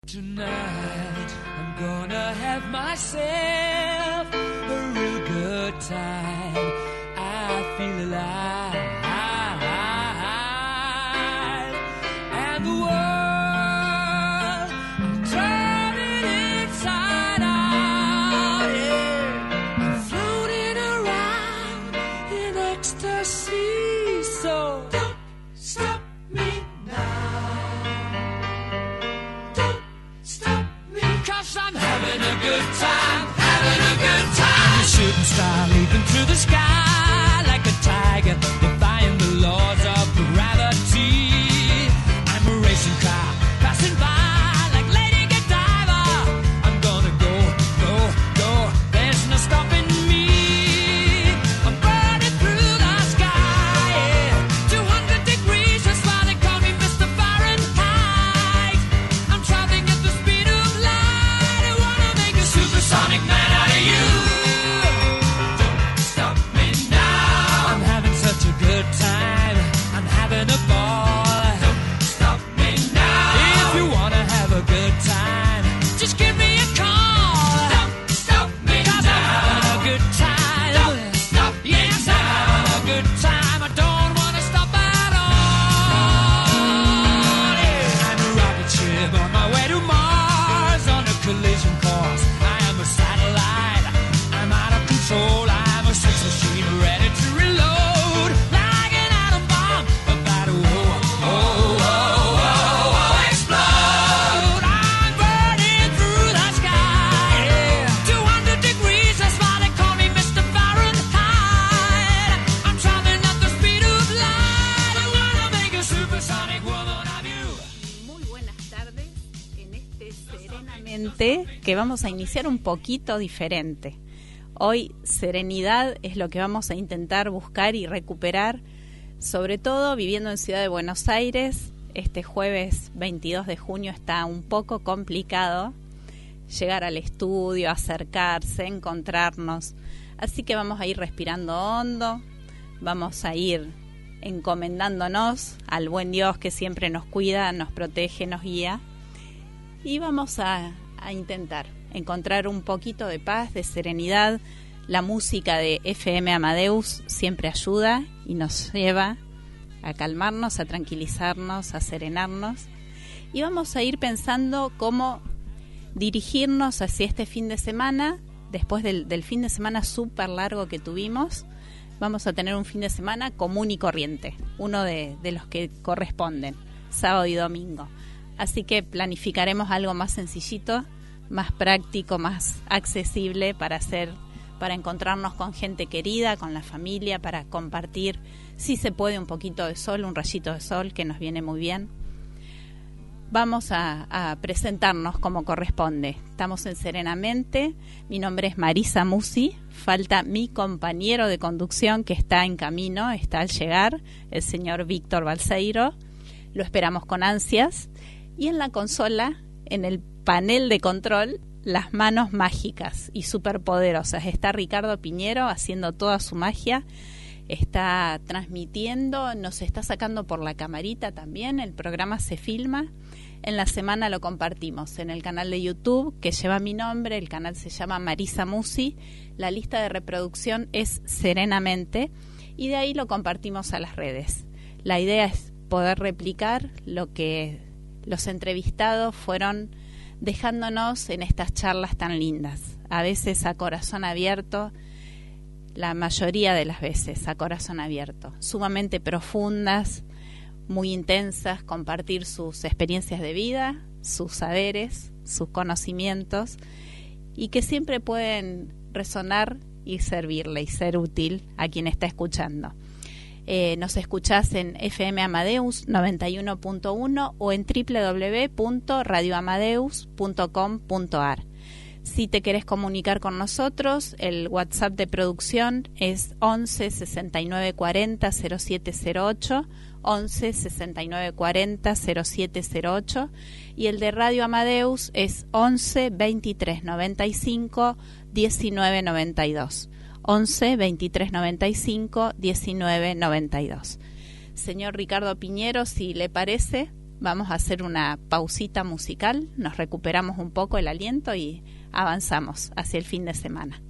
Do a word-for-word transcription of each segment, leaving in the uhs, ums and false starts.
Tonight I'm gonna have myself a real good time. I feel alive, and the world I'm turning inside out, yeah. I'm floating around in ecstasy, so don't stop me now. Cause I'm having a good time, having a good time. I'm a shooting star leaping through the sky like a tiger, defying the laws of gravity. I'm a racing car passing by like Lady Godiva. I'm gonna go, go, go. There's no stopping me. I'm burning through the sky, yeah. two hundred degrees, that's why they call me Mister Fahrenheit. I'm traveling at the speed of light. I wanna make a supersonic man out of you. Don't stop me now. I'm having such a good time. I'm having a ball. Don't stop me now. If you wanna have a good time, just give me a call. Don't stop me now. 'Cause I'm having a good time. Don't stop me yes, now. I'm having a good time. I don't wanna stop at all. Yeah. I'm a rocket ship on my way to Mars on a collision course. I am a satellite. I'm out of control. I'm a sex machine ready to reload like an atom bomb about to oh, oh, oh, oh, oh, explode. I'm burning through the sky, yeah. two hundred degrees, that's why they call me Mister Fahrenheit. I'm traveling at the speed of light. I wanna make a supersonic woman of you. Muy buenas tardes en este Serenamente que vamos a iniciar un poquito diferente. Hoy serenidad es lo que vamos a intentar buscar y recuperar, sobre todo viviendo en Ciudad de Buenos Aires. Este jueves veintidós de junio está un poco complicado llegar al estudio, acercarse, encontrarnos. Así que vamos a ir respirando hondo, vamos a ir encomendándonos al buen Dios que siempre nos cuida, nos protege, nos guía. Y vamos a, a intentar encontrar un poquito de paz, de serenidad. La música de F M Amadeus siempre ayuda y nos lleva a calmarnos, a tranquilizarnos, a serenarnos. Y vamos a ir pensando cómo dirigirnos hacia este fin de semana. Después del, del fin de semana súper largo que tuvimos, vamos a tener un fin de semana común y corriente, uno de, de los que corresponden, sábado y domingo. Así que planificaremos algo más sencillito, más práctico, más accesible para hacer, para encontrarnos con gente querida, con la familia, para compartir, si se puede, un poquito de sol, un rayito de sol, que nos viene muy bien. Vamos a, a presentarnos como corresponde. Estamos en Serenamente. Mi nombre es Marisa Musi. Falta mi compañero de conducción que está en camino, está al llegar, el señor Víctor Balseiro. Lo esperamos con ansias. Y en la consola, en el panel de control, las manos mágicas y superpoderosas. Está Ricardo Piñero haciendo toda su magia. Está transmitiendo, nos está sacando por la camarita también. El programa se filma. En la semana lo compartimos en el canal de YouTube que lleva mi nombre. El canal se llama Marisa Musi. La lista de reproducción es Serenamente. Y de ahí lo compartimos a las redes. La idea es poder replicar lo que los entrevistados fueron dejándonos en estas charlas tan lindas. A veces a corazón abierto, la mayoría de las veces a corazón abierto. Sumamente profundas, muy intensas, compartir sus experiencias de vida, sus saberes, sus conocimientos, y que siempre pueden resonar y servirle y ser útil a quien está escuchando. Eh, nos escuchás en F M Amadeus noventa y uno punto uno o en doble u doble u doble u punto radio amadeus punto com punto a r. Si te querés comunicar con nosotros, el WhatsApp de producción es once sesenta y nueve cuarenta cero siete cero ocho, once sesenta y nueve cuarenta cero siete cero ocho, y el de Radio Amadeus es once veintitrés noventa y cinco diecinueve noventa y dos. once veintitrés noventa y cinco diecinueve noventa y dos. Señor Ricardo Piñero, si le parece, Vamos a hacer una pausita musical, nos recuperamos un poco el aliento y avanzamos hacia el fin de semana.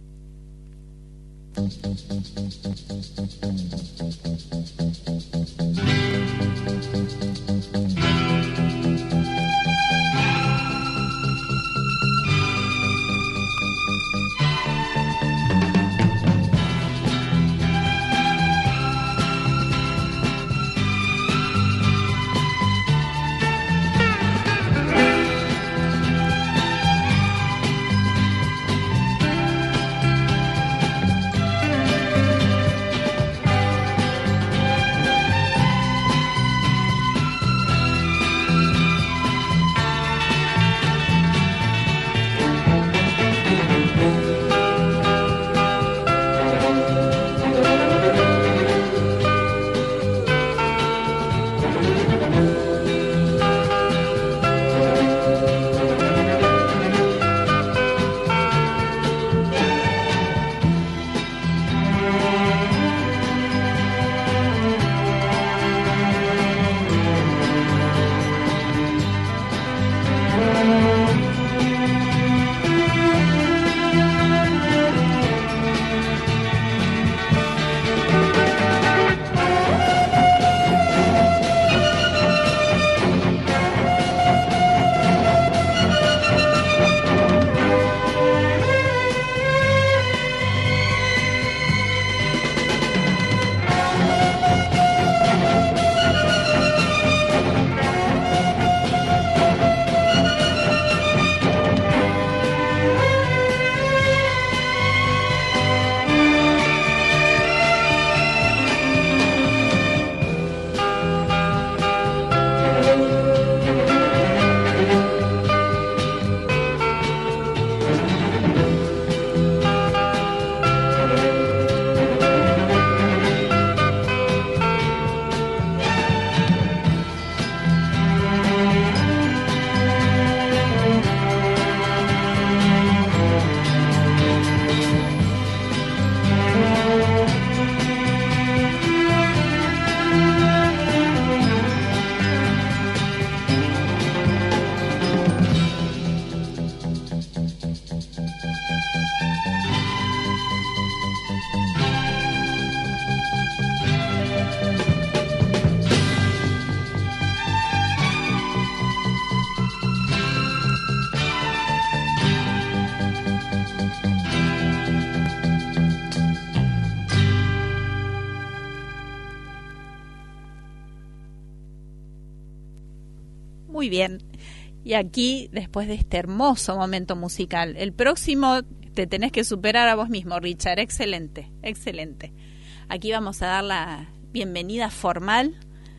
Muy bien. Y aquí, después de este hermoso momento musical, el próximo te tenés que superar a vos mismo, Richard. Excelente, excelente. Aquí vamos a dar la bienvenida formal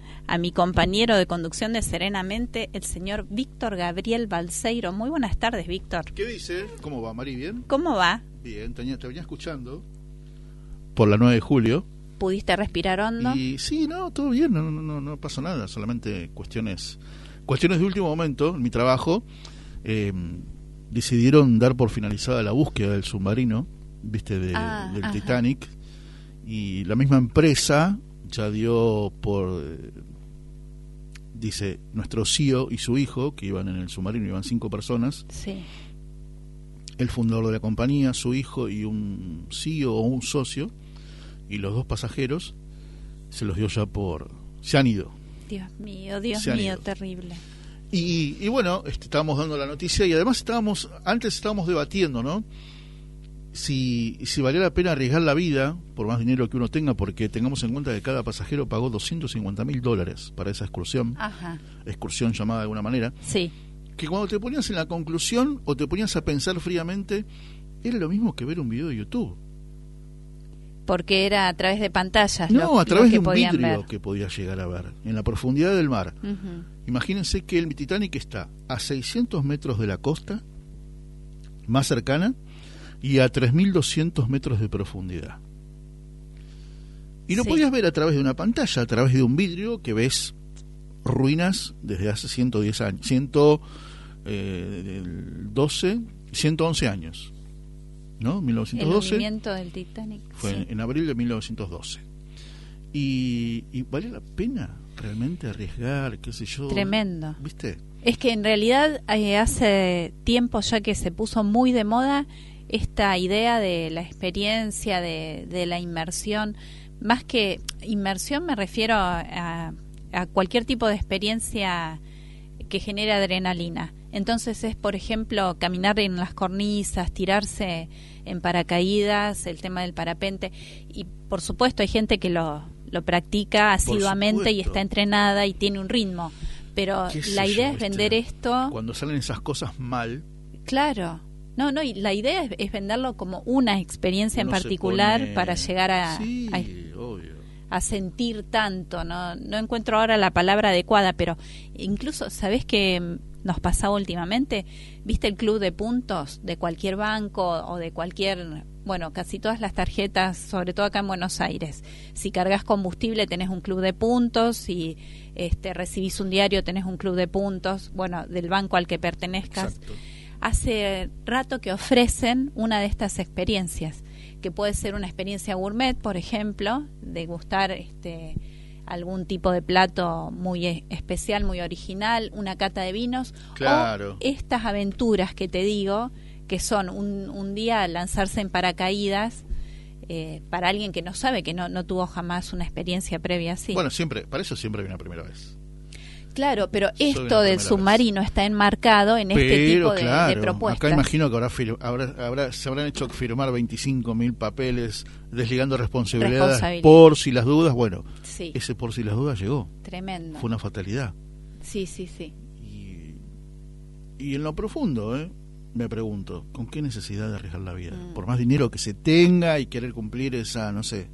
a mi compañero de conducción de Serenamente, el señor Víctor Gabriel Balseiro. Muy buenas tardes, Víctor. ¿Qué dice? ¿Cómo va, Mari? ¿Bien? ¿Cómo va? Bien, te, te venía escuchando por la nueve de julio. ¿Pudiste respirar hondo? Y sí, no, todo bien, no, no, no, no pasó nada, solamente cuestiones cuestiones de último momento. En mi trabajo eh, decidieron dar por finalizada la búsqueda del submarino, viste, de, ah, del ajá. Titanic, y la misma empresa ya dio por, eh, dice, nuestro C E O y su hijo, que iban en el submarino, iban cinco personas, sí. El fundador de la compañía, su hijo y un C E O o un socio, y los dos pasajeros, se los dio ya por... se han ido. Dios mío, Dios Se han mío, ido. terrible. Y, y bueno, este, estábamos dando la noticia y además estábamos, antes estábamos debatiendo, ¿no? Si, si valía la pena arriesgar la vida por más dinero que uno tenga, porque tengamos en cuenta que cada pasajero pagó doscientos cincuenta mil dólares para esa excursión, Ajá. excursión llamada de alguna manera, Sí. que cuando te ponías en la conclusión o te ponías a pensar fríamente, era lo mismo que ver un video de YouTube. Porque era a través de pantallas. No, lo, a través lo que de un podían vidrio ver. que podías llegar a ver, en la profundidad del mar. Uh-huh. Imagínense que el Titanic está a seiscientos metros de la costa más cercana y a tres mil doscientos metros de profundidad. Y lo Sí. podías ver a través de una pantalla, a través de un vidrio que ves ruinas desde hace ciento diez años, ciento doce, ciento once años, ¿no? mil novecientos doce. El hundimiento del Titanic. Fue sí. en abril de mil novecientos doce. y, y vale la pena realmente arriesgar, qué sé yo. Tremendo. ¿Viste? Es que en realidad eh, hace tiempo ya que se puso muy de moda esta idea de la experiencia, de, de la inmersión. Más que inmersión me refiero a, a cualquier tipo de experiencia que genere adrenalina. Entonces es, por ejemplo, caminar en las cornisas, tirarse en paracaídas, el tema del parapente. Y por supuesto hay gente que lo, lo practica asiduamente y está entrenada y tiene un ritmo. Pero la idea yo, es vender este, esto... Cuando salen esas cosas mal... Claro. No, no, y la idea es, es venderlo como una experiencia en particular pone... para llegar a, sí, a, a sentir tanto. No, no encuentro ahora la palabra adecuada, pero incluso, ¿sabés qué nos pasaba últimamente? ¿Viste el club de puntos de cualquier banco o de cualquier... Bueno, casi todas las tarjetas, sobre todo acá en Buenos Aires. Si cargas combustible tenés un club de puntos, si este, recibís un diario tenés un club de puntos, bueno, del banco al que pertenezcas. Exacto. Hace rato que ofrecen una de estas experiencias, que puede ser una experiencia gourmet, por ejemplo, de gustar este, algún tipo de plato muy especial, muy original, una cata de vinos, claro. O estas aventuras que te digo, que son un, un día lanzarse en paracaídas, eh, para alguien que no sabe, que no, no tuvo jamás una experiencia previa así. Bueno, siempre, para eso siempre hay una primera vez. Claro, pero esto del submarino vez. está enmarcado en pero, este tipo de, claro, de propuestas. Acá imagino que habrá, habrá, habrá, se habrán hecho firmar veinticinco mil papeles desligando responsabilidades responsabilidad. por si las dudas. Bueno, sí. Ese por si las dudas llegó. Tremendo. Fue una fatalidad. Sí, sí, sí. Y, y en lo profundo, ¿eh? me pregunto, ¿con qué necesidad de arriesgar la vida? Mm. Por más dinero que se tenga y querer cumplir esa, no sé,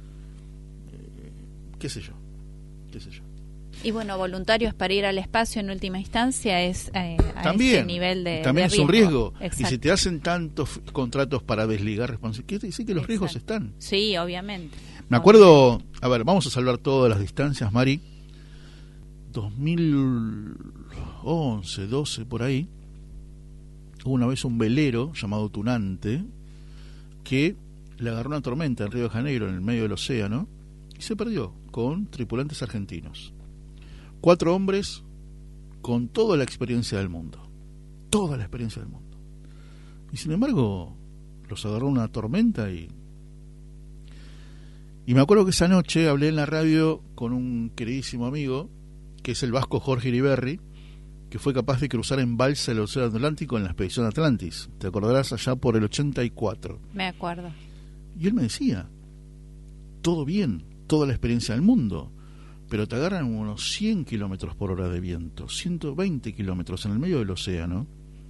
eh, qué sé yo, qué sé yo. Y bueno, voluntarios para ir al espacio en última instancia es eh, a también, ese nivel de también de es un riesgo. Exacto. Y si te hacen tantos contratos para desligar responsabilidades, quiere decir que los Exacto. riesgos están. Sí, obviamente. Me acuerdo, a ver, vamos a salvar todas las distancias, Mari. dos mil once, doce, por ahí, hubo una vez un velero llamado Tunante que le agarró una tormenta en Río de Janeiro, en el medio del océano, y se perdió con tripulantes argentinos. Cuatro hombres con toda la experiencia del mundo. Toda la experiencia del mundo. Y sin embargo, los agarró una tormenta y... Y me acuerdo que esa noche hablé en la radio con un queridísimo amigo, que es el vasco Jorge Iriberri, que fue capaz de cruzar en balsa el Océano Atlántico en la expedición Atlantis. Te acordarás, allá por el ochenta y cuatro. Me acuerdo. Y él me decía, todo bien, toda la experiencia del mundo, pero te agarran unos cien kilómetros por hora de viento, ciento veinte kilómetros en el medio del océano,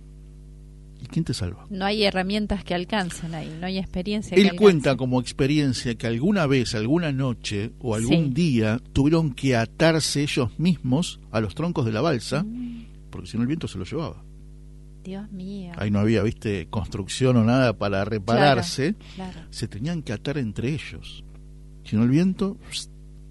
¿y quién te salva? No hay herramientas que alcancen ahí, no hay experiencia Él que alcance. Cuenta como experiencia que alguna vez, alguna noche o algún sí. día tuvieron que atarse ellos mismos a los troncos de la balsa, mm. porque si no el viento se los llevaba. Dios mío. Ahí no había, viste, construcción o nada para repararse, claro, claro. Se tenían que atar entre ellos. Si no el viento pst,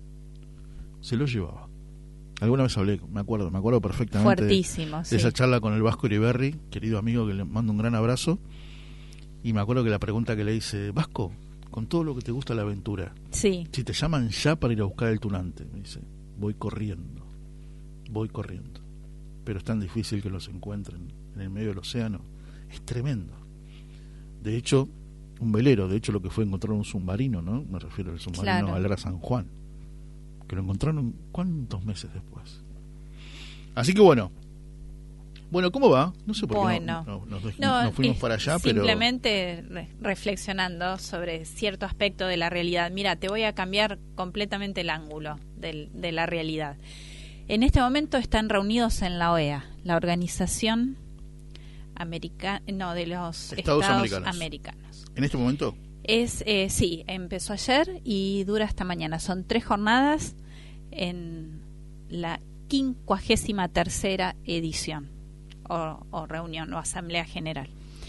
se los llevaba. Alguna vez hablé, me acuerdo, me acuerdo perfectamente Fuertísimo, de, sí. de esa charla con el Vasco Iriberri, querido amigo que le mando un gran abrazo, y me acuerdo que la pregunta que le hice, Vasco, con todo lo que te gusta la aventura, sí. si te llaman ya para ir a buscar el Tunante, me dice, voy corriendo, voy corriendo, pero es tan difícil que los encuentren en el medio del océano, es tremendo. De hecho, un velero, de hecho lo que fue encontrar un submarino, ¿no? Me refiero al submarino claro. Galera San Juan, que lo encontraron cuántos meses después. Así que bueno, bueno, ¿cómo va? No sé por bueno, qué no, no, nos, no, nos fuimos para allá, simplemente pero... re- reflexionando sobre cierto aspecto de la realidad. Mira, te voy a cambiar completamente el ángulo del, de la realidad. En este momento están reunidos en la O E A, la Organización Americana, no, de los Estados, Estados Americanos. Americanos. ¿En este momento? Es eh, sí, empezó ayer y dura hasta mañana. Son tres jornadas en la quincuagésima tercera edición o, o reunión o asamblea general.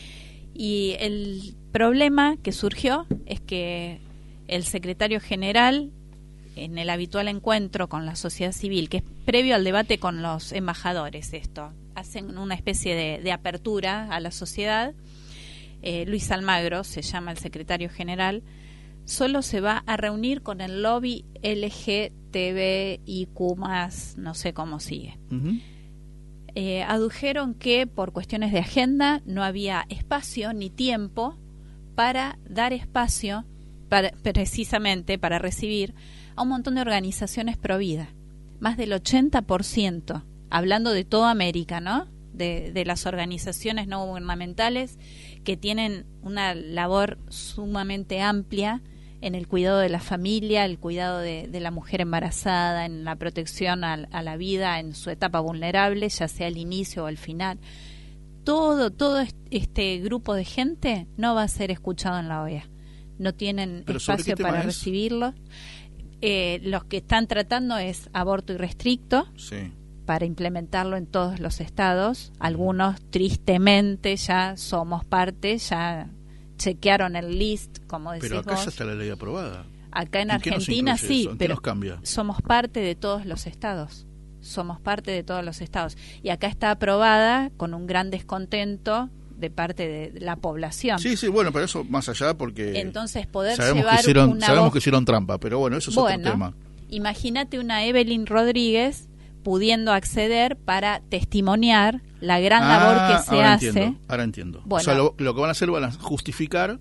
Y el problema que surgió es que el secretario general, en el habitual encuentro con la sociedad civil, que es previo al debate con los embajadores, esto, hacen una especie de, de apertura a la sociedad. Eh, Luis Almagro se llama el secretario general, solo se va a reunir con el lobby L G T B I Q más, no sé cómo sigue. Uh-huh. Eh, adujeron que por cuestiones de agenda no había espacio ni tiempo para dar espacio para, precisamente para recibir a un montón de organizaciones pro vida. Más del ochenta por ciento, hablando de toda América, ¿no? De, de las organizaciones no gubernamentales que tienen una labor sumamente amplia en el cuidado de la familia, el cuidado de, de la mujer embarazada, en la protección a, a la vida en su etapa vulnerable, ya sea al inicio o al final. Todo, todo este grupo de gente no va a ser escuchado en la O E A. No tienen ¿Pero espacio para es? recibirlo. Eh, los que están tratando es aborto irrestricto. Sí. Para implementarlo en todos los estados. Algunos, tristemente, ya somos parte, ya chequearon el list, como decís Pero acá vos. ya está la ley aprobada. Acá en, ¿En qué nos Argentina incluye sí, eso? ¿En qué pero nos cambia? somos parte de todos los estados. Somos parte de todos los estados. Y acá está aprobada con un gran descontento de parte de la población. Sí, sí, bueno, pero eso más allá porque Entonces poder sabemos llevar que hicieron, una sabemos voz... que hicieron trampa, pero bueno, eso es bueno, otro tema. Imagínate una Evelyn Rodríguez pudiendo acceder para testimoniar la gran ah, labor que se ahora hace. Entiendo, ahora entiendo. Bueno, o sea, lo, lo que van a hacer van a justificar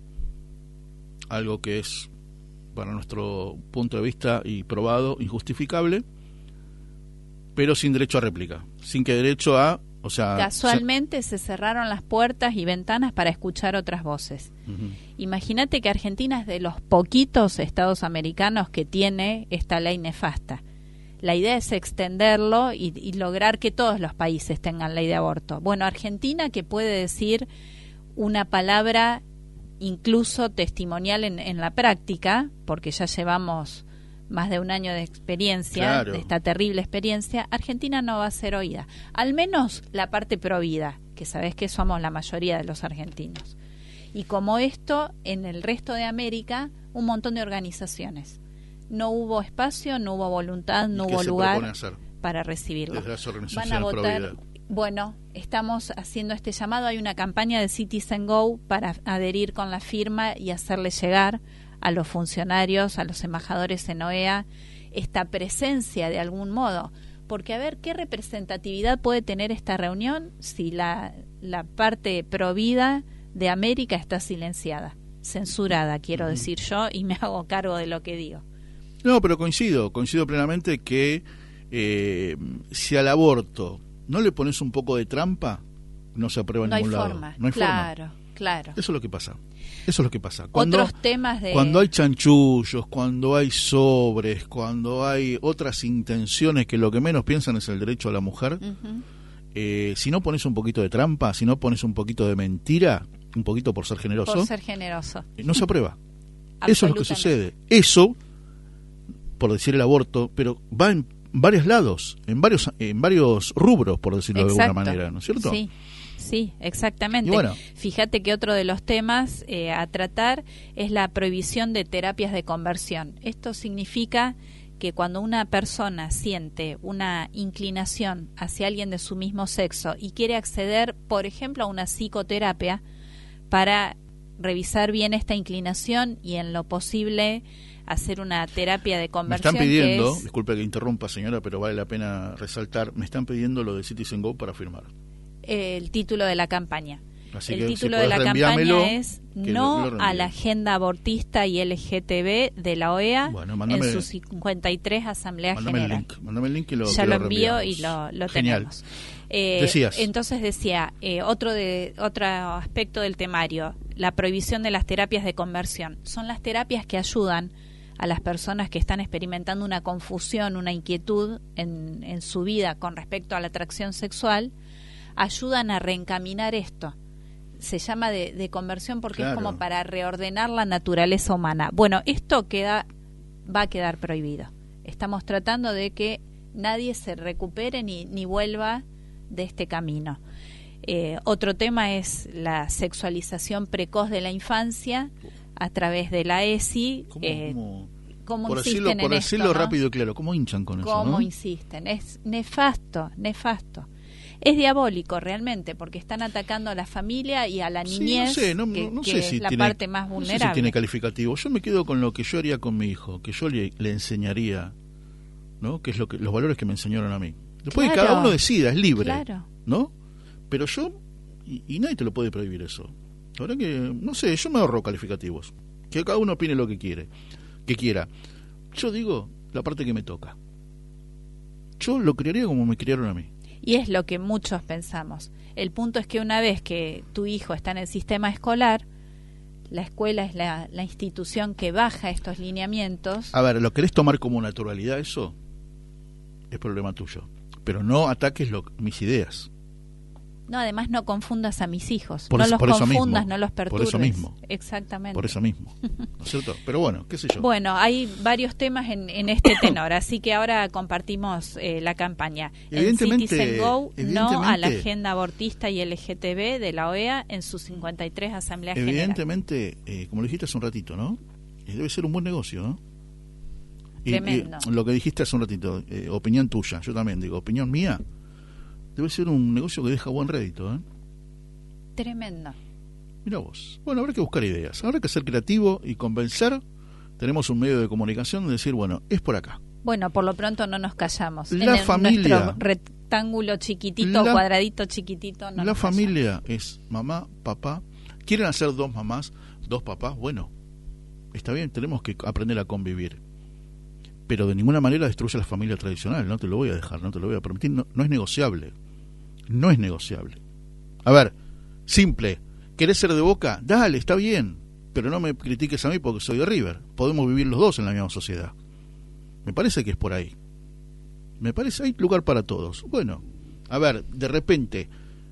algo que es, para nuestro punto de vista y probado, injustificable, pero sin derecho a réplica, sin que derecho a... O sea, casualmente se... se cerraron las puertas y ventanas para escuchar otras voces. Uh-huh. Imagínate que Argentina es de los poquitos estados americanos que tiene esta ley nefasta. La idea es extenderlo y, y lograr que todos los países tengan ley de aborto. Bueno, Argentina, que puede decir una palabra incluso testimonial en, en la práctica, porque ya llevamos más de un año de experiencia, claro. de esta terrible experiencia, Argentina no va a ser oída. Al menos la parte pro vida, que sabés que somos la mayoría de los argentinos. Y como esto, en el resto de América, un montón de organizaciones. No hubo espacio, no hubo voluntad, no hubo lugar para recibirlo. Van a votar. Bueno, estamos haciendo este llamado. Hay una campaña de Citizen Go para adherir con la firma y hacerle llegar a los funcionarios, a los embajadores en O E A, esta presencia de algún modo. Porque, a ver, ¿qué representatividad puede tener esta reunión si la, la parte provida de América está silenciada, censurada, quiero uh-huh. decir yo, y me hago cargo de lo que digo? No, pero coincido, coincido plenamente que eh, si al aborto no le pones un poco de trampa, no se aprueba en no ningún hay lado. Forma. No hay claro, forma. Claro. Eso es lo que pasa. Eso es lo que pasa. Cuando, Otros temas de... Cuando hay chanchullos, cuando hay sobres, cuando hay otras intenciones que lo que menos piensan es el derecho a la mujer, uh-huh. eh, si no pones un poquito de trampa, si no pones un poquito de mentira, un poquito por ser generoso, por ser generoso, no se aprueba. Eso es lo que sucede. Eso, por decir el aborto, pero va en varios lados, en varios en varios rubros, por decirlo Exacto. de alguna manera, ¿no es cierto? Sí, sí, exactamente. Bueno. Fíjate que otro de los temas eh, a tratar es la prohibición de terapias de conversión. Esto significa que cuando una persona siente una inclinación hacia alguien de su mismo sexo y quiere acceder, por ejemplo, a una psicoterapia para revisar bien esta inclinación y en lo posible hacer una terapia de conversión. Me están pidiendo, que es, disculpe que interrumpa señora, pero vale la pena resaltar, me están pidiendo lo de Citizen Go para firmar. El título de la campaña. Así el que, título si de la campaña es No lo, lo a la agenda abortista y L G T B de la O E A bueno, mándame, en su cincuenta y tres Asamblea mándame General. El link, mándame el link y lo Ya que lo lo envío y lo, lo tenemos. Eh, Decías. Entonces decía, eh, otro, de, otro aspecto del temario, la prohibición de las terapias de conversión. Son las terapias que ayudan a las personas que están experimentando una confusión, una inquietud en, en su vida con respecto a la atracción sexual, ayudan a reencaminar esto. Se llama de, de conversión porque claro. es como para reordenar la naturaleza humana. Bueno, esto queda va a quedar prohibido. Estamos tratando de que nadie se recupere ni, ni vuelva de este camino. Eh, otro tema es la sexualización precoz de la infancia a través de la E S I. ¿Cómo, eh, cómo? ¿Cómo por insisten decirlo, en por decirlo esto, rápido ¿no? y claro, ¿cómo hinchan con ¿Cómo eso? ¿no? insisten? Es nefasto, nefasto. Es diabólico realmente, porque están atacando a la familia y a la niñez, sí, no sé, no, que, no que sé es si la tiene, parte más vulnerable. No sé si tiene calificativo. Yo me quedo con lo que yo haría con mi hijo, que yo le, le enseñaría, ¿no? Que es lo que los valores que me enseñaron a mí. Después Claro, que cada uno decida, es libre, claro. ¿no? Pero yo, y, y nadie te lo puede prohibir eso. La verdad que, no sé, yo me ahorro calificativos. Que cada uno opine lo que quiere, que quiera. Yo digo la parte que me toca. Yo lo criaría como me criaron a mí. Y es lo que muchos pensamos. El punto es que una vez que tu hijo está en el sistema escolar, la escuela es la, la institución que baja estos lineamientos. A ver, ¿lo querés tomar como naturalidad eso? Es problema tuyo. Pero no ataques lo, mis ideas. No, además no confundas a mis hijos. Por no eso- los por eso confundas, mismo. no los Por perturbes. eso mismo. Exactamente. Por eso mismo. ¿No es cierto? Pero bueno, qué sé yo. Bueno, hay varios temas en, en este tenor, así que ahora compartimos eh, la campaña. En Evidentemente- Citizen Go, no a la evidentemente- agenda abortista y L G T B de la O E A en su cincuenta y tres Asamblea General. Evidentemente, eh, como lo dijiste hace un ratito, ¿no? Eh, debe ser un buen negocio, ¿no? Y- Tremendo. y lo que dijiste hace un ratito, eh, opinión tuya, yo también digo, opinión mía, debe ser un negocio que deja buen rédito, ¿eh? Tremendo. Mira vos. Bueno, habrá que buscar ideas, habrá que ser creativo y convencer. Tenemos un medio de comunicación de decir, bueno, es por acá. Bueno, por lo pronto no nos callamos. La en el- familia- nuestro rectángulo chiquitito, La- cuadradito chiquitito, no La nos familia es mamá, papá. ¿Quieren hacer dos mamás, dos papás? Bueno, está bien, tenemos que aprender a convivir. Pero de ninguna manera destruye la familia tradicional, no te lo voy a dejar, no te lo voy a permitir, no, no es negociable. No es negociable. A ver, simple, ¿querés ser de Boca? Dale, está bien, pero no me critiques a mí porque soy de River. Podemos vivir los dos en la misma sociedad. Me parece que es por ahí. Me parece, hay lugar para todos. Bueno, a ver, de repente,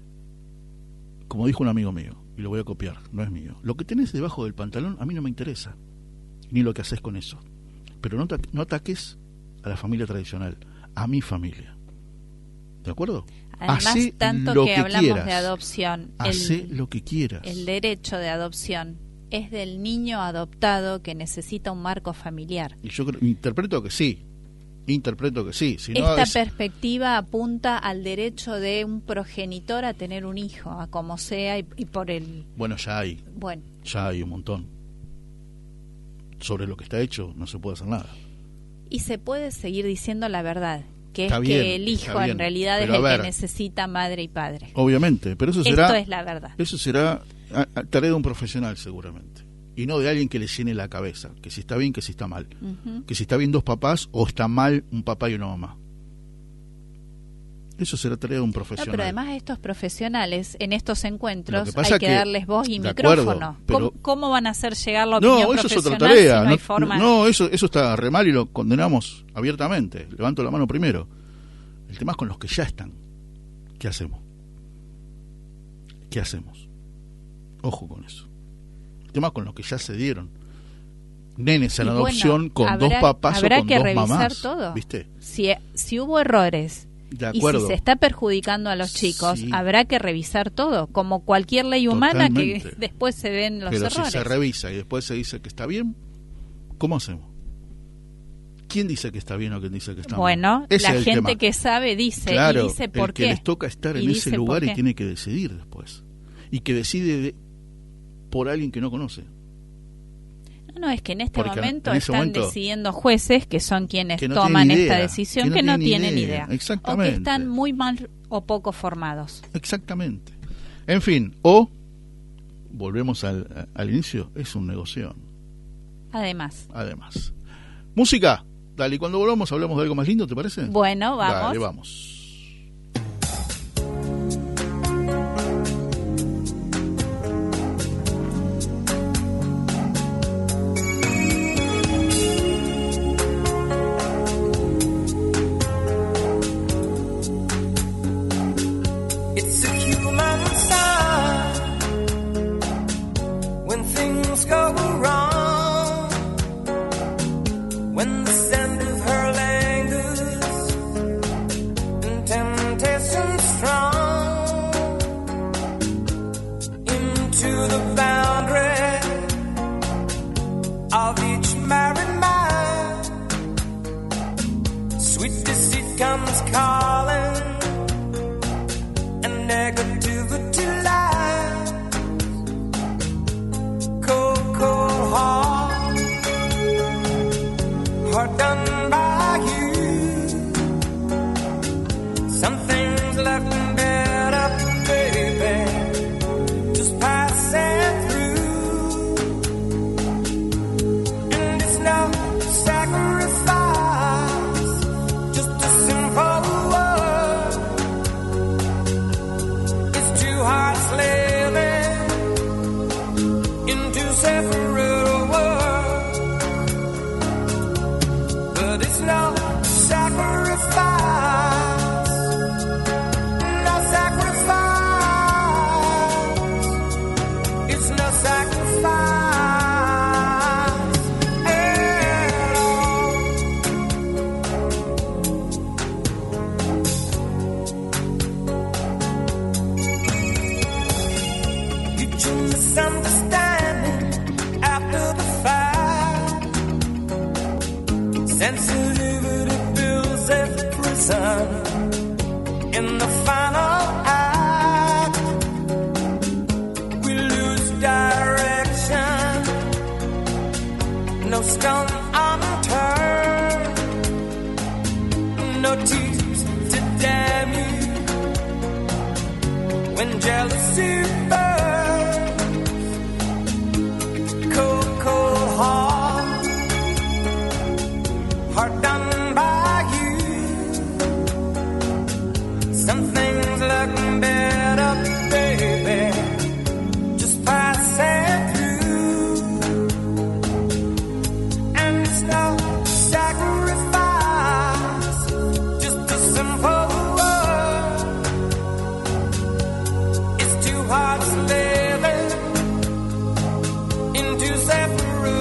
como dijo un amigo mío, y lo voy a copiar, no es mío, lo que tenés debajo del pantalón a mí no me interesa, ni lo que haces con eso. Pero no, ta- no ataques a la familia tradicional, a mi familia. ¿De acuerdo? Además, Hacé tanto lo que, que hablamos quieras. de adopción, Hacé el, lo que quieras. el derecho de adopción es del niño adoptado que necesita un marco familiar. Y yo creo- interpreto que sí, interpreto que sí. Si no Esta es- perspectiva apunta al derecho de un progenitor a tener un hijo, a como sea, y, y por el... bueno, ya hay, Bueno, ya hay un montón. Sobre lo que está hecho no se puede hacer nada. y se puede seguir diciendo la verdad, que Está es bien, que el está hijo bien, en realidad pero es a el ver. que necesita madre y padre. Obviamente, pero eso será... Esto es la verdad. Eso será a- a- tarea de un profesional seguramente. Y no de alguien que le llene la cabeza. Que si está bien, que si está mal. Ujú. Que si está bien dos papás o está mal un papá y una mamá. Eso será tarea de un No, profesional. pero además estos profesionales en estos Lo encuentros que pasa hay que, que- darles voz y de acuerdo, mícrofono. pero- ¿Cómo, cómo van a hacer llegar la opinión No, eso es profesional otra tarea. si no, no, hay forma? no, eso, eso está re mal y lo condenamos abiertamente. Levanto la mano primero. El tema es con los que ya están. ¿Qué hacemos? ¿Qué hacemos? Ojo con eso. El tema es con los que ya se dieron. Nenes en Y adopción bueno, con habrá- dos papás o habrá con que dos revisar mamás. todo. ¿Viste? Si, si hubo errores De y acuerdo. si se está perjudicando a los chicos, Sí. habrá que revisar todo, como cualquier ley humana que Totalmente. después se ven los Pero errores. si se revisa y después se dice que está bien, ¿cómo hacemos? ¿Quién dice que está bien o quién dice que está Bueno, mal? Ese la es el gente tema. que sabe dice Claro, y dice por el que qué. les toca estar Y en dice ese por lugar y qué. tiene que decidir después. Y que decide de- por alguien que no conoce. No, no, es que en este Porque momento en ese están momento- decidiendo jueces que son quienes Que no toman tienen esta idea, decisión, que que no no, tienen tienen idea. idea. Exactamente. O que están muy mal o poco formados. Exactamente. En fin, o, volvemos al, al inicio, es un negocio, Además. además. Música. Dale, y cuando volvamos hablamos de algo más lindo, ¿te parece? Bueno, vamos. Dale, vamos. It's a human sign when things go wrong, when the scent of her lingers good to lie. Cold, cold heart, heart done by you. Some things look better, baby, just passing through. And it's no sacrifice, just a simple word. It's two hearts living in two separate worlds, but it's no sacrifice. Misunderstanding after the fact. Sensitivity builds a prison in the final act. We lose direction, no stone unturned, no tears to damn you when jealousy burns. Heart, heart done by you. Some things look better, baby, just passing through. And it's no sacrifice, just a simple word. It's two hearts living in two separate.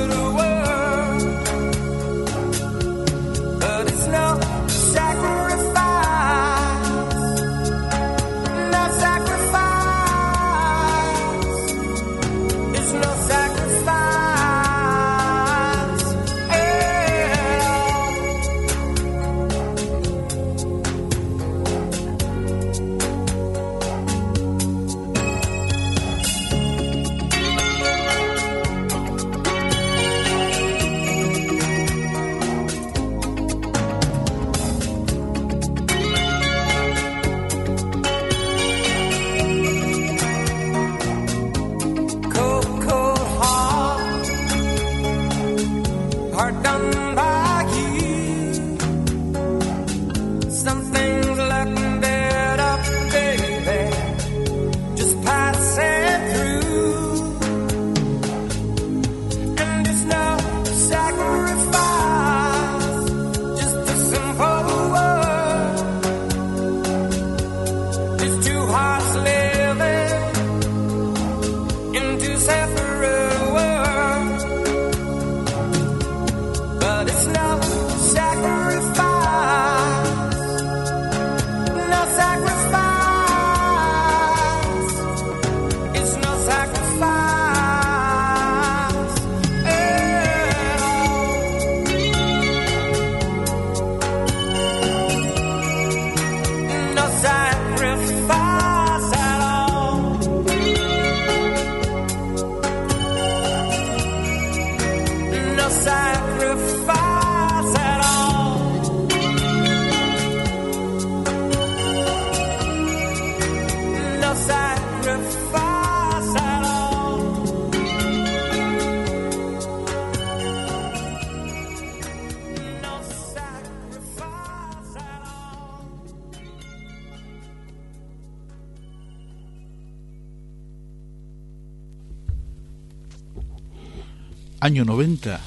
Año noventa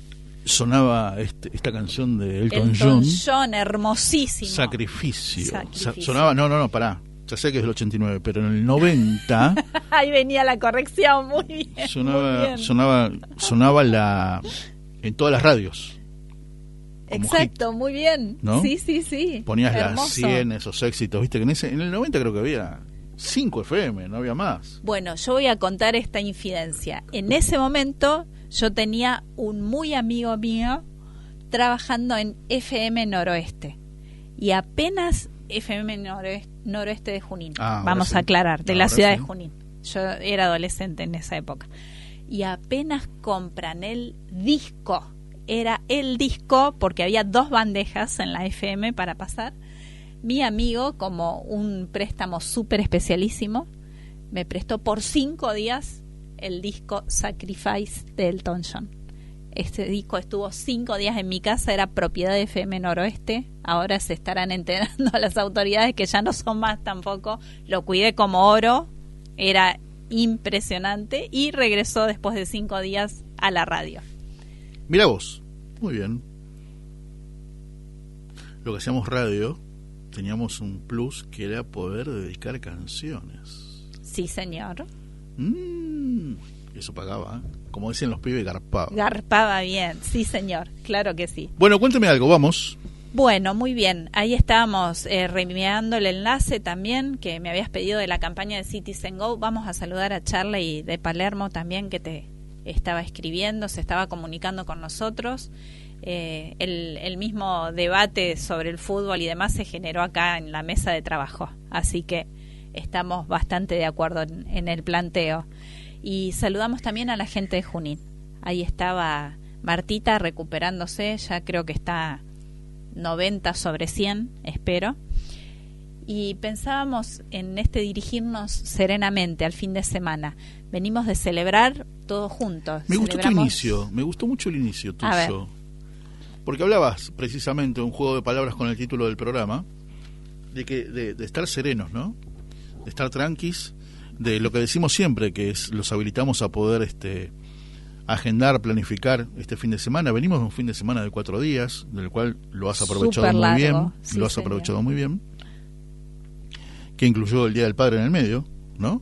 sonaba este, esta canción de Elton, Elton John, John, hermosísimo. Sacrificio. Sacrificio. Sa- sonaba, no, no, no, pará. Ya sé que es del ochenta y nueve, pero en el noventa Ahí venía la corrección, muy bien. sonaba, muy bien. sonaba, sonaba la en todas las radios. Como Exacto, muy bien. ¿no? Sí, sí, sí. Ponías Hermoso. las cien, esos éxitos, viste que en ese, en el noventa creo que había cinco F M, no había más. Bueno, yo voy a contar esta infidencia. En ese momento yo tenía un muy amigo mío trabajando en F M Noroeste y apenas F M noroeste, noroeste de Junín, Ah, vamos sí. a aclarar, de Ahora la ciudad sí. de Junín. Yo era adolescente en esa época. Y apenas compran el disco, era el disco porque había dos bandejas en la F M para pasar. Mi amigo, como un préstamo súper especialísimo, me prestó por cinco días el disco Sacrifice de Elton John. Este disco estuvo cinco días en mi casa, era propiedad de F M Noroeste. Ahora se estarán enterando las autoridades que ya no son más tampoco. Lo cuidé como oro, era impresionante y regresó después de cinco días a la radio. Mira vos, muy bien. Lo que hacíamos radio, teníamos un plus que era poder dedicar canciones. Sí, señor. Mm, eso pagaba, ¿eh? Como dicen los pibes, garpaba. Garpaba bien, sí, señor, claro que sí. Bueno, cuénteme algo, vamos. Bueno, muy bien. Ahí estábamos eh, reenviando el enlace también que me habías pedido de la campaña de Citizen Go. Vamos a saludar a Charlie de Palermo también, que te estaba escribiendo, se estaba comunicando con nosotros. Eh, el, el mismo debate sobre el fútbol y demás se generó acá en la mesa de trabajo. Así que estamos bastante de acuerdo en, en el planteo. Y saludamos también a la gente de Junín. Ahí estaba Martita recuperándose, ya creo que está noventa sobre cien, espero. Y pensábamos en este dirigirnos serenamente al fin de semana. Venimos de celebrar todos juntos. Me gustó tu Celebramos- inicio, me gustó mucho el inicio A ver. tuyo. Porque hablabas precisamente de un juego de palabras con el título del programa, de que de, de estar serenos, ¿no? De estar tranquis, de lo que decimos siempre, que es los habilitamos a poder este agendar, planificar este fin de semana. Venimos de un fin de semana de cuatro días, del cual lo has aprovechado Súper muy largo, bien, sí, lo has señor. aprovechado muy bien, que incluyó el Día del Padre en el medio, ¿no?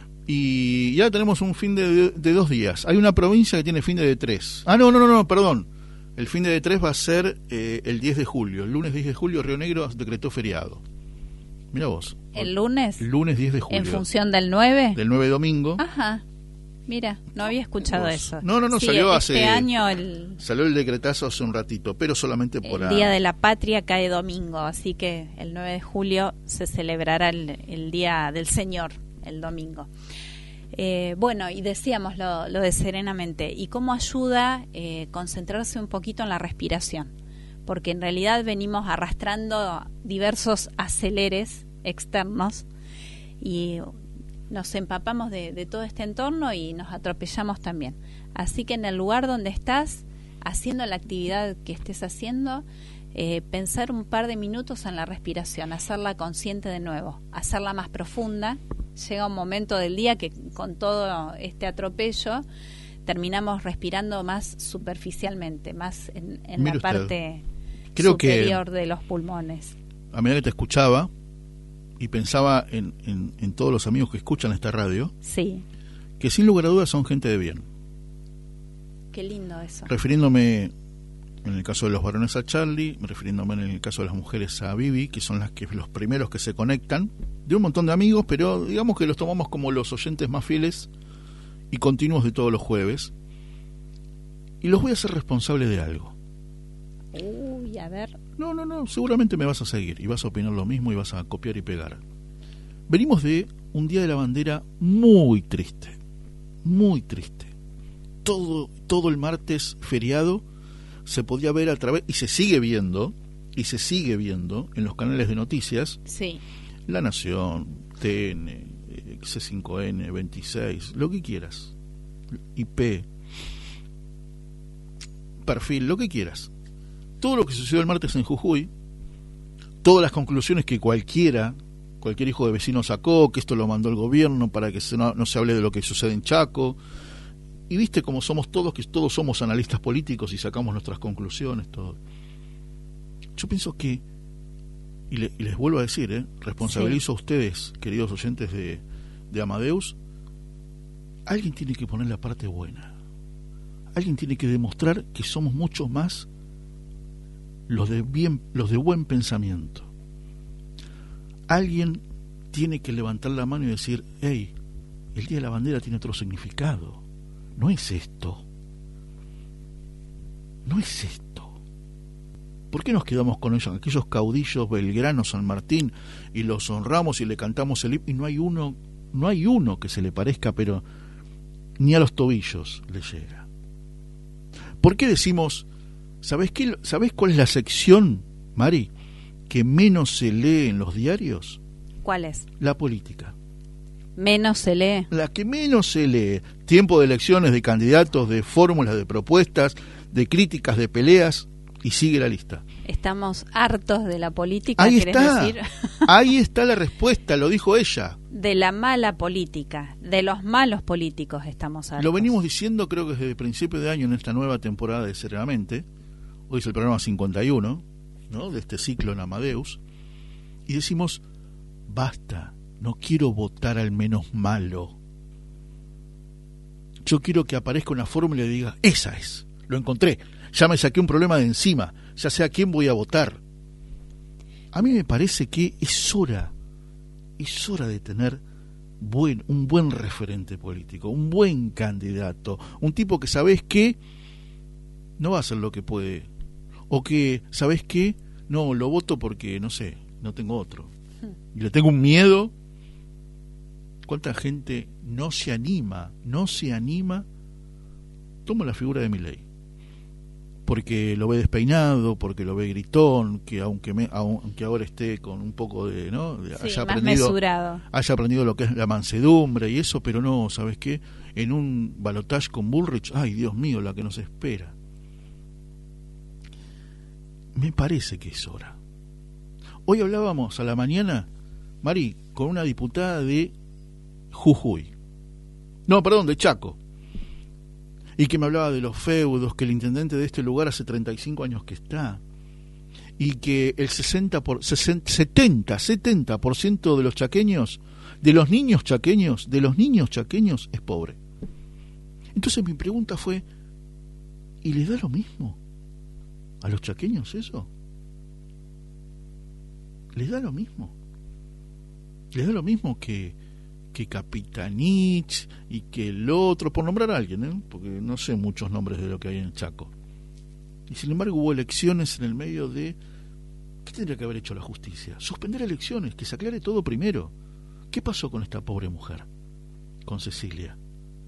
Y ya tenemos un fin de, de, de dos días. Hay una provincia que tiene fin de, de tres. Ah, no, no, no, no, perdón. El fin de, de tres va a ser eh, el diez de julio. El lunes diez de julio Río Negro decretó feriado. Mira vos. El lunes, El lunes diez de julio. en función del nueve. Del nueve domingo. Ajá. Mira, no había escuchado Vos. eso. No, no, no, Sí, salió este hace- año el, Salió el decretazo hace un ratito, pero solamente por el a- Día de la Patria cae domingo, así que el nueve de julio se celebrará el, el Día del Señor, el domingo. Eh, bueno, y decíamos lo, lo de serenamente, y cómo ayuda eh, concentrarse un poquito en la respiración, porque en realidad venimos arrastrando diversos aceleres externos y nos empapamos de, de todo este entorno y nos atropellamos también. Así que en el lugar donde estás, haciendo la actividad que estés haciendo, eh, pensar un par de minutos en la respiración, hacerla consciente de nuevo, hacerla más profunda. Llega un momento del día que con todo este atropello terminamos respirando más superficialmente, más en, en la Mire usted, parte creo que- superior de los pulmones. a medida que te escuchaba y pensaba en, en, en todos los amigos que escuchan esta radio, Sí, que sin lugar a dudas son gente de bien. qué lindo eso. Refiriéndome en el caso de los varones a Charlie, refiriéndome en el caso de las mujeres a Vivi, que son las que los primeros que se conectan, de un montón de amigos, pero digamos que los tomamos como los oyentes más fieles y continuos de todos los jueves. Y los voy a hacer responsables de algo. Uy, a ver. No, no, no, seguramente me vas a seguir y vas a opinar lo mismo y vas a copiar y pegar. Venimos de un Día de la Bandera muy triste, muy triste. Todo, todo el martes feriado se podía ver a través, y se sigue viendo, y se sigue viendo en los canales de noticias, Sí, La Nación, T N, eh, C cinco N, veintiséis, lo que quieras, I P, Perfil, lo que quieras. Todo lo que sucedió el martes en Jujuy, todas las conclusiones que cualquiera, cualquier hijo de vecino sacó, que esto lo mandó el gobierno para que se no, no se hable de lo que sucede en Chaco, y viste cómo somos todos, que todos somos analistas políticos y sacamos nuestras conclusiones, todo. Yo pienso que, y, le, y les vuelvo a decir, ¿eh? responsabilizo a ustedes, queridos oyentes de, de Amadeus, alguien tiene que poner la parte buena, alguien tiene que demostrar que somos mucho más los de bien, los de buen pensamiento. Alguien tiene que levantar la mano y decir, hey, el Día de la Bandera tiene otro significado, no es esto, no es esto, ¿Por qué nos quedamos con ellos, aquellos caudillos Belgrano, San Martín, y los honramos y le cantamos el himno, y no hay uno, no hay uno que se le parezca, pero ni a los tobillos le llega? ¿Por qué decimos, ¿sabés qué, sabés cuál es la sección, Mari, que menos se lee en los diarios? ¿Cuál es? La política. Menos se lee. La que menos se lee. Tiempo de elecciones, de candidatos, de fórmulas, de propuestas, de críticas, de peleas, y sigue la lista. Estamos hartos de la política, Ahí ¿querés está. decir? Ahí está la respuesta, lo dijo ella. De la mala política, de los malos políticos estamos hartos. Lo venimos diciendo creo que desde el principio de año en esta nueva temporada de Serenamente. Hoy es el programa cincuenta y uno, ¿no?, de este ciclo en Amadeus. Y decimos, basta, no quiero votar al menos malo. Yo quiero que aparezca una fórmula y diga, esa es, lo encontré. Ya me saqué un problema de encima, ya sé a quién voy a votar. A mí me parece que es hora, es hora de tener buen, un buen referente político, un buen candidato, un tipo que sabés que no va a hacer lo que puede, o que sabés que no, lo voto porque, no sé, no tengo otro. Y le tengo un miedo. ¿Cuánta gente no se anima, no se anima? Tomo la figura de Milei. Porque lo ve despeinado, porque lo ve gritón, que aunque me, aunque ahora esté con un poco de, ¿no? De, sí, haya más aprendido, mesurado. haya aprendido lo que es la mansedumbre y eso, pero no, ¿sabes qué? En un balotaje con Bullrich, ay, Dios mío, la que nos espera. Me parece que es hora. Hoy hablábamos a la mañana, Mari, con una diputada de Jujuy. No, perdón, de Chaco. Y que me hablaba de los feudos, que el intendente de este lugar hace treinta y cinco años que está, y que el sesenta por, sesenta, setenta, setenta por ciento de los chaqueños, de los niños chaqueños, de los niños chaqueños es pobre. Entonces mi pregunta fue, ¿y les da lo mismo a los chaqueños eso? ¿Les da lo mismo? ¿Les da lo mismo que que Capitanich y que el otro, por nombrar a alguien, ¿eh? Porque no sé muchos nombres de lo que hay en Chaco? Y sin embargo hubo elecciones en el medio de... ¿Qué tendría que haber hecho la justicia? Suspender elecciones, que se aclare todo primero. ¿Qué pasó con esta pobre mujer? Con Cecilia.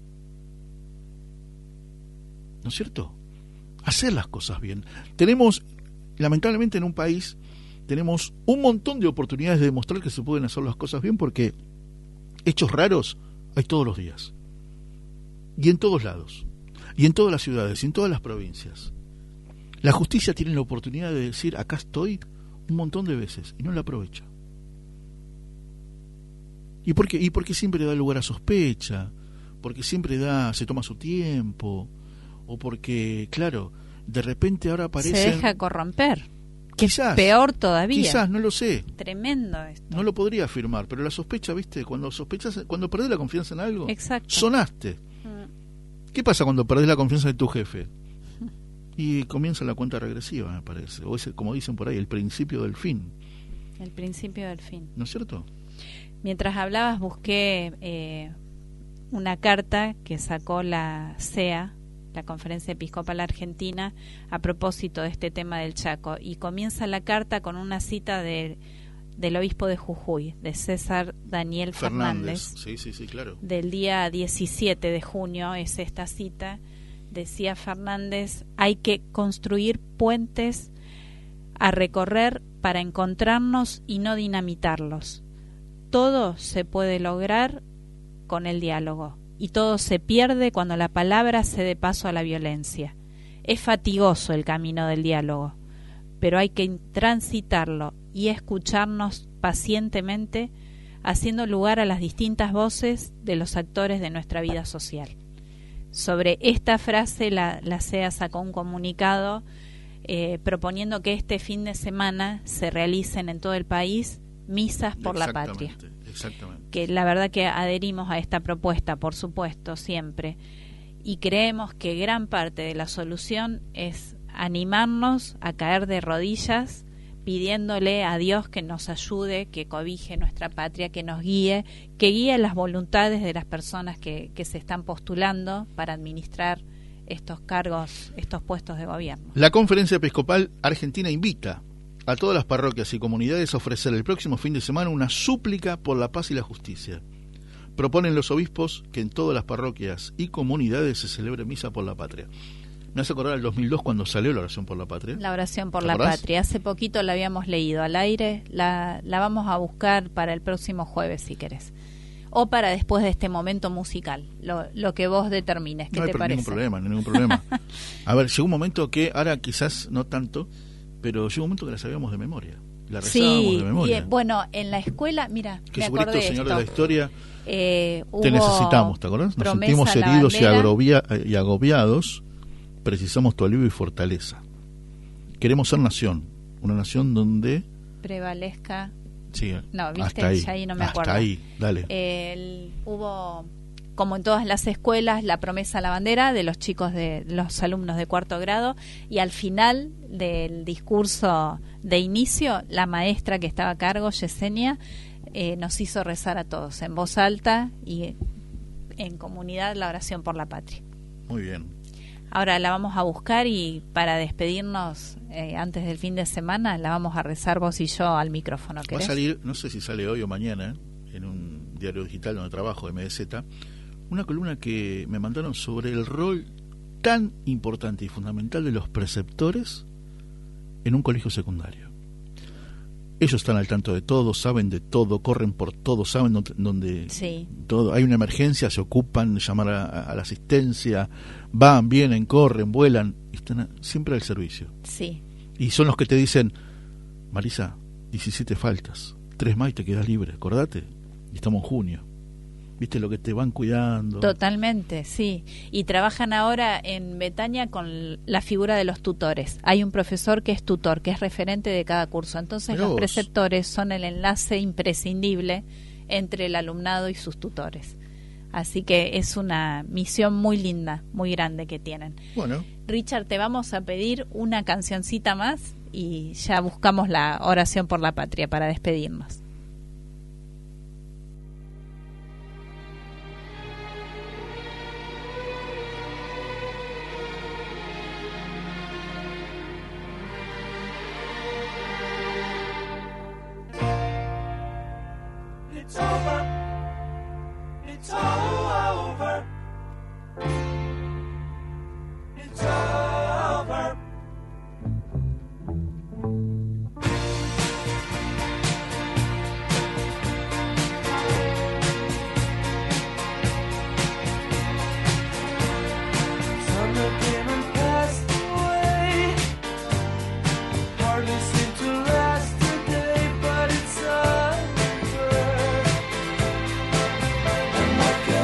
¿No es cierto? Hacer las cosas bien. Tenemos, lamentablemente en un país, tenemos un montón de oportunidades de demostrar que se pueden hacer las cosas bien, porque hechos raros hay todos los días, y en todos lados, y en todas las ciudades, y en todas las provincias. La justicia tiene la oportunidad de decir, acá estoy, un montón de veces, y no la aprovecha. ¿Y por qué? Y porque siempre da lugar a sospecha, porque siempre da, se toma su tiempo, o porque, claro, de repente ahora aparece... Se deja corromper. Quizás, peor todavía. Quizás, no lo sé. Tremendo esto. No lo podría afirmar, pero la sospecha, ¿viste? Cuando sospechas, cuando perdés la confianza en algo, exacto, sonaste. Mm. ¿Qué pasa cuando perdés la confianza de tu jefe? Y comienza la cuenta regresiva, me parece. O es, como dicen por ahí, el principio del fin. El principio del fin. ¿No es cierto? Mientras hablabas, busqué eh, una carta que sacó la C E A, la Conferencia Episcopal Argentina, a propósito de este tema del Chaco, y comienza la carta con una cita de, del obispo de Jujuy, de César Daniel Fernández, Fernández. Sí, sí, sí, claro. Del día diecisiete de junio es esta cita. Decía Fernández: hay que construir puentes a recorrer para encontrarnos y no dinamitarlos. Todo se puede lograr con el diálogo, y todo se pierde cuando la palabra cede paso a la violencia. Es fatigoso el camino del diálogo, pero hay que transitarlo y escucharnos pacientemente, haciendo lugar a las distintas voces de los actores de nuestra vida social. Sobre esta frase la, la C E A sacó un comunicado eh, proponiendo que este fin de semana se realicen en todo el país misas por la patria. Exactamente. Que la verdad que adherimos a esta propuesta, por supuesto, siempre, y creemos que gran parte de la solución es animarnos a caer de rodillas pidiéndole a Dios que nos ayude, que cobije nuestra patria, que nos guíe, que guíe las voluntades de las personas que, que se están postulando para administrar estos cargos, estos puestos de gobierno. La Conferencia Episcopal Argentina invita a todas las parroquias y comunidades a ofrecer el próximo fin de semana una súplica por la paz y la justicia. Proponen los obispos que en todas las parroquias y comunidades se celebre misa por la patria. Me hace acordar al dos mil dos cuando salió la oración por la patria. La oración por ¿Te la acordás? patria. Hace poquito la habíamos leído al aire. La, la vamos a buscar para el próximo jueves, si querés. O para después de este momento musical. Lo, lo que vos determines. ¿Qué no hay te pro- parece? ningún problema, ningún problema. A ver, llegó un momento que, ahora quizás no tanto, pero llegó un momento que la sabíamos de memoria. La rezábamos Sí, de memoria. y, eh, bueno, en la escuela, mira, me Jesucristo, acordé de Señor de esto. la historia, Eh, te hubo necesitamos, ¿te acordás? Nos promesa sentimos a la heridos y, bandera. agrobia- y agobiados, precisamos tu alivio y fortaleza. Queremos ser nación, una nación donde... Prevalezca. Sí, No, viste, hasta ahí, ya ahí no me hasta acuerdo. ahí, dale. El- hubo, como en todas las escuelas, la promesa a la bandera de los chicos, de los alumnos de cuarto grado, y al final del discurso de inicio, la maestra que estaba a cargo, Yesenia, eh, nos hizo rezar a todos en voz alta y en comunidad la oración por la patria. Muy bien. Ahora la vamos a buscar y para despedirnos eh, antes del fin de semana la vamos a rezar vos y yo al micrófono. Va a ¿Querés? salir, no sé si sale hoy o mañana, en un diario digital donde trabajo, M D Z, una columna que me mandaron sobre el rol tan importante y fundamental de los preceptores en un colegio secundario. Ellos están al tanto de todo, saben de todo, corren por todo, saben dónde, dónde Sí. todo. Hay una emergencia, se ocupan de llamar a, a la asistencia, van, vienen, corren, vuelan, y están a- siempre al servicio. Sí. Y son los que te dicen, Marisa, diecisiete faltas, tres más y te quedas libre, acordate, y estamos en junio. ¿Viste lo que te van cuidando? Totalmente, sí. Y trabajan ahora en Betania con la figura de los tutores. Hay un profesor que es tutor, que es referente de cada curso. Entonces Mirá los vos. preceptores son el enlace imprescindible entre el alumnado y sus tutores. Así que es una misión muy linda, muy grande que tienen. Bueno, Richard, te vamos a pedir una cancioncita más y ya buscamos la oración por la patria para despedirnos. It's over. It's over. It's over. Summer came and passed away. Hardly seemed to last today, but it's over. And what can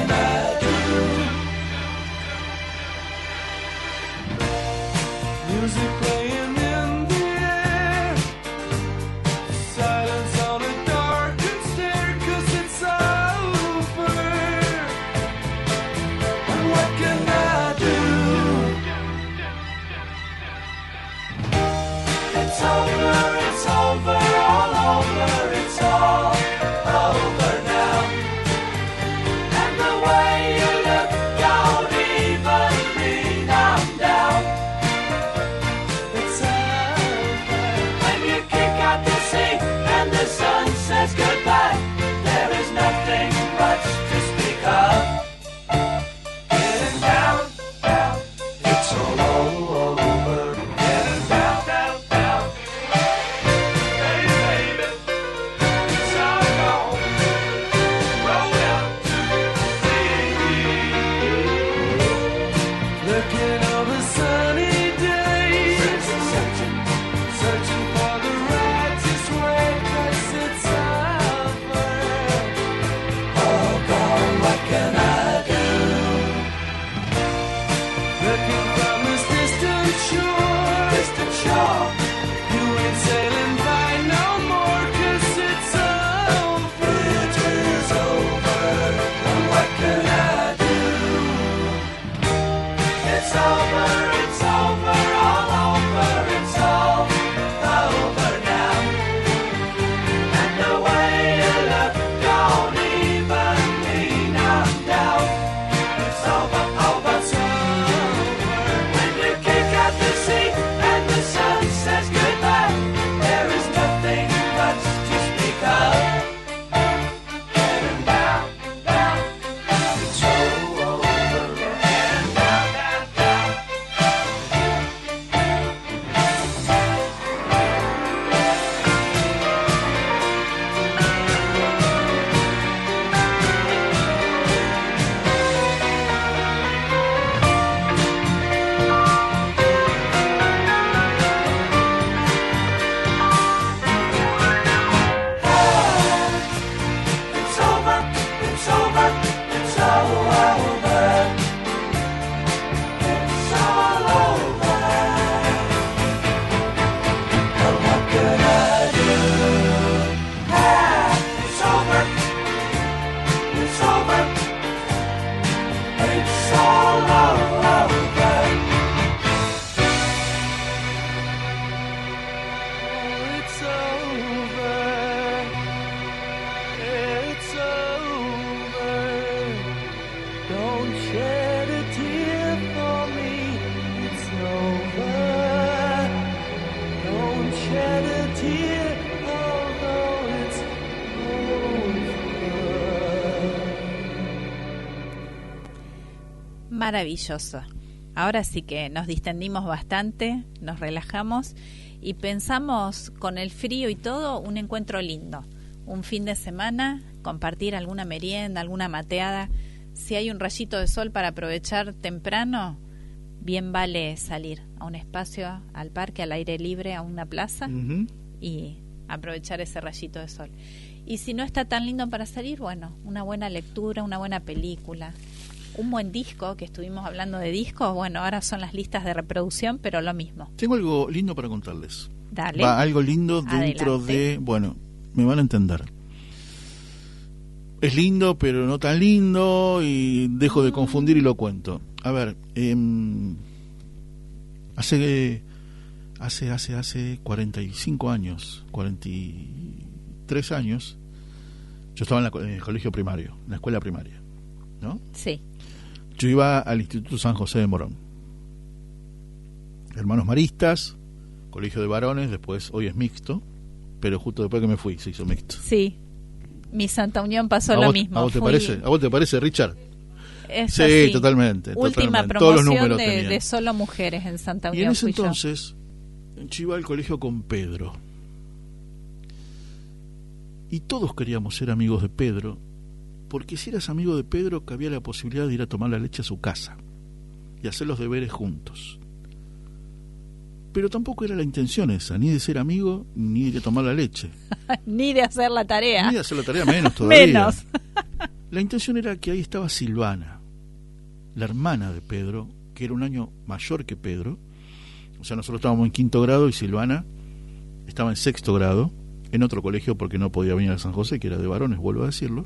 Maravilloso. Ahora sí que nos distendimos bastante, nos relajamos y pensamos con el frío y todo un encuentro lindo. Un fin de semana, compartir alguna merienda, alguna mateada. Si hay un rayito de sol para aprovechar temprano, bien vale salir a un espacio, al parque, al aire libre, a una plaza Uh-huh. y aprovechar ese rayito de sol. Y si no está tan lindo para salir, bueno, una buena lectura, una buena película, un buen disco, que estuvimos hablando de discos, bueno, ahora son las listas de reproducción, pero lo mismo. Tengo algo lindo para contarles. Dale. Va, algo lindo dentro Adelante. de... Bueno, me van a entender. Es lindo, pero no tan lindo, y dejo de confundir y lo cuento. A ver, eh, hace, hace, hace, hace cuarenta y cinco años, cuarenta y tres años, yo estaba en, la, en el colegio primario, en la escuela primaria, ¿no? Sí. Yo iba al Instituto San José de Morón. Hermanos maristas, colegio de varones, después hoy es mixto, pero justo después que me fui se hizo mixto. Sí. Mi Santa Unión pasó ¿A lo vos, mismo. ¿A vos te Fui- parece? ¿A vos te parece, Richard? es Sí, así. totalmente. Última totalmente. Todos los promoción números de, tenían. de solo mujeres en Santa Y Unión. en ese fui yo. entonces, yo iba al colegio con Pedro. Y todos queríamos ser amigos de Pedro, porque si eras amigo de Pedro, cabía la posibilidad de ir a tomar la leche a su casa y hacer los deberes juntos. Pero tampoco era la intención esa, ni de ser amigo, ni de tomar la leche. Ni de hacer la tarea. Ni de hacer la tarea, menos todavía. Menos. La intención era que ahí estaba Silvana, la hermana de Pedro, que era un año mayor que Pedro. O sea, nosotros estábamos en quinto grado y Silvana estaba en sexto grado, en otro colegio porque no podía venir a San José, que era de varones, vuelvo a decirlo.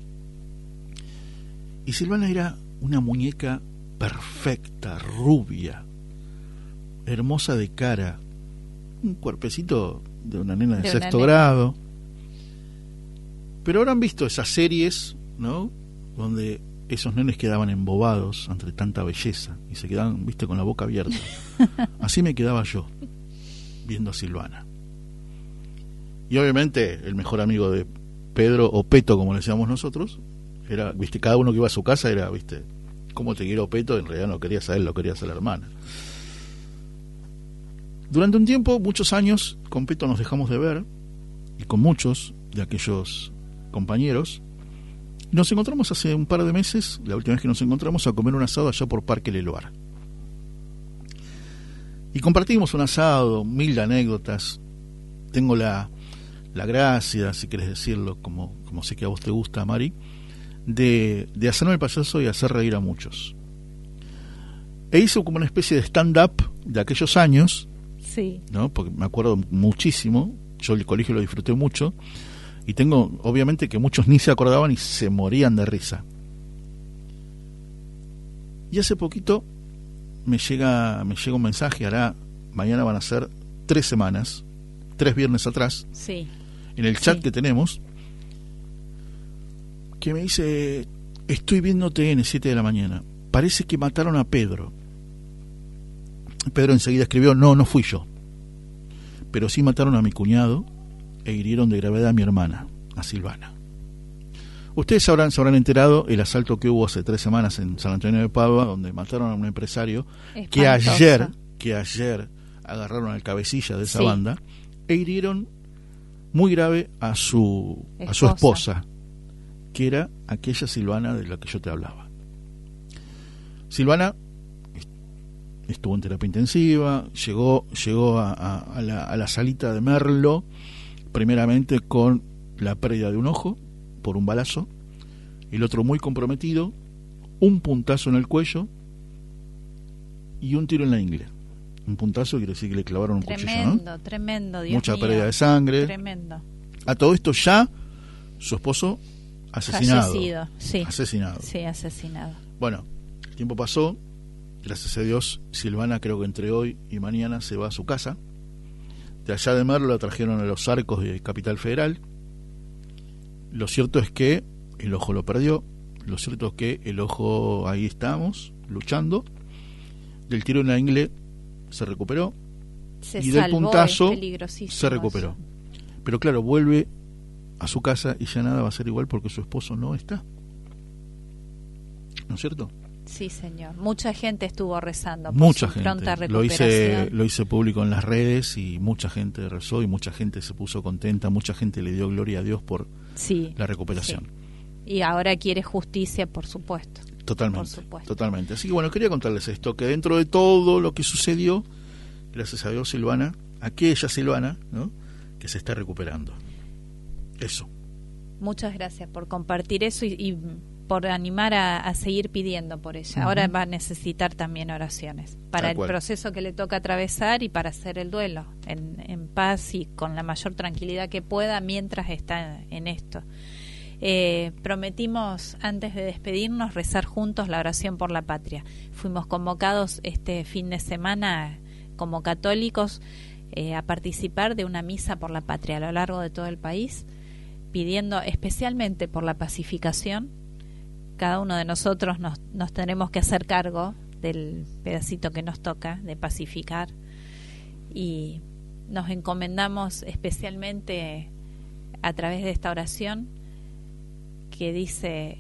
Y Silvana era una muñeca perfecta, rubia, hermosa de cara, un cuerpecito de una nena de, De una sexto nena. grado. Pero habrán visto esas series, ¿no?, donde esos nenes quedaban embobados ante tanta belleza y se quedaban, viste, con la boca abierta. Así me quedaba yo, viendo a Silvana. Y obviamente el mejor amigo de Pedro, o Peto como le decíamos nosotros, era, viste, cada uno que iba a su casa era, viste, cómo te quiero Peto, en realidad no querías a él, lo querías a la hermana. Durante un tiempo, muchos años, con Peto nos dejamos de ver, y con muchos de aquellos compañeros. Nos encontramos hace un par de meses, la última vez que nos encontramos, a comer un asado allá por Parque Leloir. Y compartimos un asado, mil anécdotas. Tengo la, la gracia, si querés decirlo, como, como sé que a vos te gusta, Mari, de, de hacerme el payaso y hacer reír a muchos. E hizo como una especie de stand-up de aquellos años, Sí. ¿no?, porque me acuerdo muchísimo, yo el colegio lo disfruté mucho, y tengo, obviamente, que muchos ni se acordaban y se morían de risa. Y hace poquito me llega me llega un mensaje, hará, mañana van a ser tres semanas, tres viernes atrás, Sí. en el chat Sí. que tenemos, que me dice: estoy viendo T N, siete de la mañana, parece que mataron a Pedro. Pedro enseguida escribió: no, no fui yo, pero sí mataron a mi cuñado e hirieron de gravedad a mi hermana, a Silvana. Ustedes habrán, se habrán enterado el asalto que hubo hace tres semanas en San Antonio de Padua, donde mataron a un empresario que Espantoso. ayer, que ayer agarraron al cabecilla de esa Sí. banda e hirieron muy grave a su a su Esposa. esposa, que era aquella Silvana de la que yo te hablaba. Silvana estuvo en terapia intensiva, llegó llegó a, a, a, la, a la salita de Merlo, primeramente con la pérdida de un ojo por un balazo, el otro muy comprometido, un puntazo en el cuello y un tiro en la ingle. Un puntazo quiere decir que le clavaron un cuchillo, Tremendo, ¿no? tremendo, Dios Mucha mío. pérdida de sangre. Tremendo. A todo esto ya su esposo asesinado. Fallecido, sí. Asesinado. Sí, asesinado. Bueno, el tiempo pasó, gracias a Dios, Silvana creo que entre hoy y mañana se va a su casa. De allá de Merlo la trajeron a los Arcos de Capital Federal. Lo cierto es que el ojo lo perdió, lo cierto es que el ojo, ahí estamos, luchando. Del tiro en la ingle se recuperó Se y del salvó, puntazo es peligrosísimo se recuperó. eso. Pero claro, vuelve a su casa y ya nada va a ser igual porque su esposo no está. ¿No es cierto? Sí, señor. Mucha gente estuvo rezando por Mucha su gente. pronta Lo hice, recuperación. lo hice público en las redes y mucha gente rezó y mucha gente se puso contenta, mucha gente le dio gloria a Dios por Sí. la recuperación. Sí. Y ahora quiere justicia, por supuesto. Totalmente, Por supuesto. totalmente. Así que bueno, quería contarles esto, que dentro de todo lo que sucedió, gracias a Dios, Silvana, aquella Silvana, ¿no?, que se está recuperando. Eso. Muchas gracias por compartir eso y, y por animar a, a seguir pidiendo por ella. Ujú. Ahora va a necesitar también oraciones para Tal el cual. proceso que le toca atravesar y para hacer el duelo en, en paz y con la mayor tranquilidad que pueda mientras está en esto. Eh, prometimos antes de despedirnos rezar juntos la oración por la patria. Fuimos convocados este fin de semana como católicos eh, a participar de una misa por la patria a lo largo de todo el país, pidiendo especialmente por la pacificación. Cada uno de nosotros nos, nos tenemos que hacer cargo del pedacito que nos toca de pacificar y nos encomendamos especialmente a través de esta oración que dice: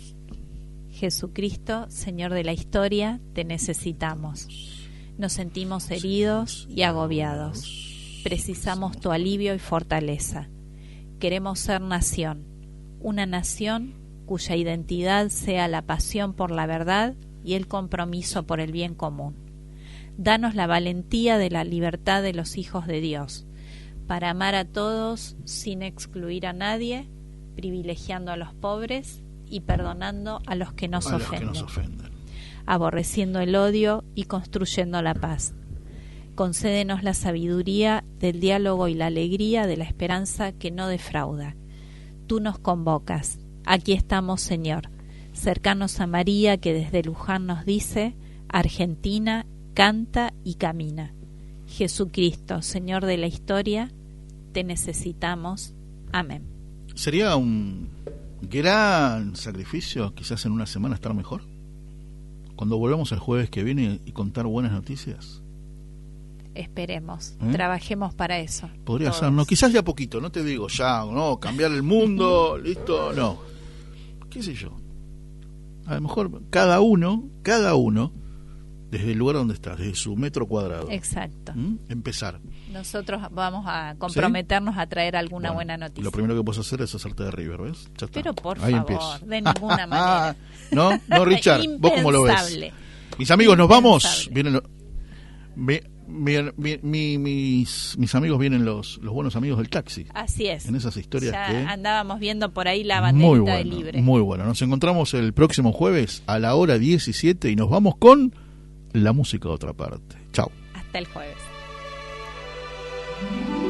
Jesucristo, Señor de la historia, te necesitamos. Nos sentimos heridos y agobiados. Precisamos tu alivio y fortaleza. Queremos ser nación, una nación cuya identidad sea la pasión por la verdad y el compromiso por el bien común. Danos la valentía de la libertad de los hijos de Dios, para amar a todos sin excluir a nadie, privilegiando a los pobres y perdonando a los que nos A los ofenden, que nos ofenden. aborreciendo el odio y construyendo la paz. Concédenos la sabiduría del diálogo y la alegría de la esperanza que no defrauda. Tú nos convocas. Aquí estamos, Señor, cercanos a María, que desde Luján nos dice: Argentina, canta y camina. Jesucristo, Señor de la historia, te necesitamos. Amén. ¿Sería un gran sacrificio quizás en una semana estar mejor? Cuando volvamos el jueves que viene y contar buenas noticias. Esperemos, ¿Eh? trabajemos para eso. Podría todos. ser, no, quizás de a poquito, no te digo ya, no, cambiar el mundo, listo, no. ¿Qué sé yo? A lo mejor cada uno, cada uno, desde el lugar donde está, desde su metro cuadrado. Exacto. ¿Mm? Empezar. Nosotros vamos a comprometernos a traer alguna Bueno, buena noticia. Lo primero que puedes hacer es hacerte de River, ¿ves? Ya está. Pero por Ahí favor, empiezo. de ninguna manera. No, no, Richard, ¿vos cómo lo ves? Impensable. Mis amigos, nos vamos. Impensable. Vienen lo- mi- mi- mi- mi- mis, mis amigos vienen los, los buenos amigos del taxi. Así es. En esas historias ya que... andábamos viendo por ahí la Muy banderita de bueno, libre. muy bueno. Nos encontramos el próximo jueves a la hora diecisiete y nos vamos con la música de otra parte. Chao. Hasta el jueves.